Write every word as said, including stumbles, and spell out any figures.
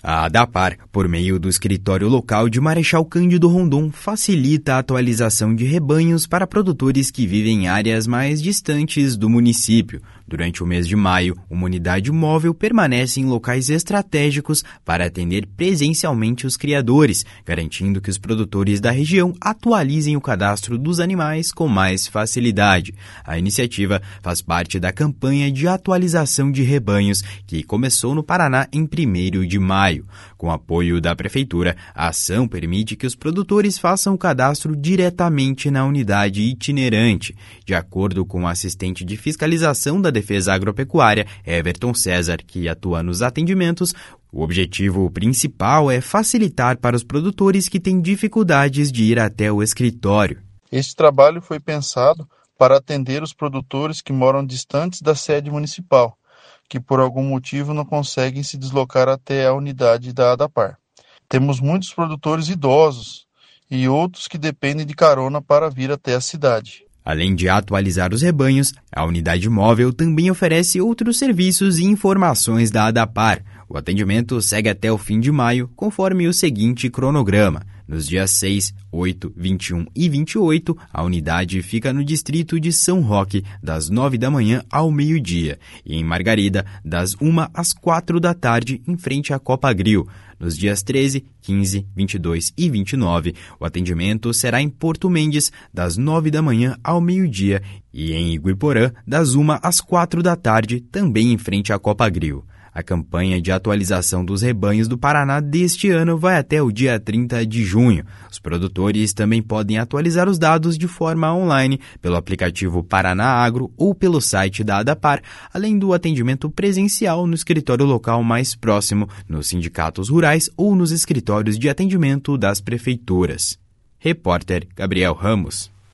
A ADAPAR, por meio do escritório local de Marechal Cândido Rondon, facilita a atualização de rebanhos para produtores que vivem em áreas mais distantes do município. Durante o mês de maio, uma unidade móvel permanece em locais estratégicos para atender presencialmente os criadores, garantindo que os produtores da região atualizem o cadastro dos animais com mais facilidade. A iniciativa faz parte da campanha de atualização de rebanhos, que começou no Paraná em primeiro de maio. Com apoio da Prefeitura, a ação permite que os produtores façam o cadastro diretamente na unidade itinerante. De acordo com o assistente de fiscalização da Defesa Agropecuária, Everton César, que atua nos atendimentos, o objetivo principal é facilitar para os produtores que têm dificuldades de ir até o escritório. Este trabalho foi pensado para atender os produtores que moram distantes da sede municipal, que por algum motivo não conseguem se deslocar até a unidade da ADAPAR. Temos muitos produtores idosos e outros que dependem de carona para vir até a cidade. Além de atualizar os rebanhos, a unidade móvel também oferece outros serviços e informações da ADAPAR. O atendimento segue até o fim de maio, conforme o seguinte cronograma. Nos dias seis, oito, vinte e um e vinte e oito, a unidade fica no distrito de São Roque, das nove da manhã ao meio-dia, e em Margarida, das uma às quatro da tarde, em frente à Copa Grill. Nos dias treze, quinze, vinte e dois e vinte e nove, o atendimento será em Porto Mendes, das nove da manhã ao meio-dia, e em Iguiporã, das uma às quatro da tarde, também em frente à Copa Grill. A campanha de atualização dos rebanhos do Paraná deste ano vai até o dia trinta de junho. Os produtores também podem atualizar os dados de forma online pelo aplicativo Paraná Agro ou pelo site da ADAPAR, além do atendimento presencial no escritório local mais próximo, nos sindicatos rurais ou nos escritórios de atendimento das prefeituras. Repórter Gabriel Ramos.